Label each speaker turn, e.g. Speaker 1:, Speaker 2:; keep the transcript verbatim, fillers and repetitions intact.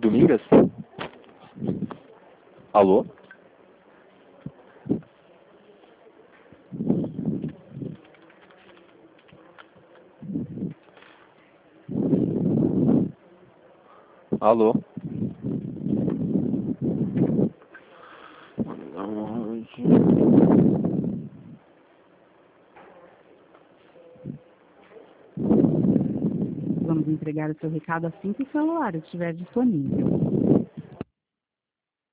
Speaker 1: Domingas? Alô? Alô?
Speaker 2: Vamos entregar o seu recado assim que o celular estiver disponível.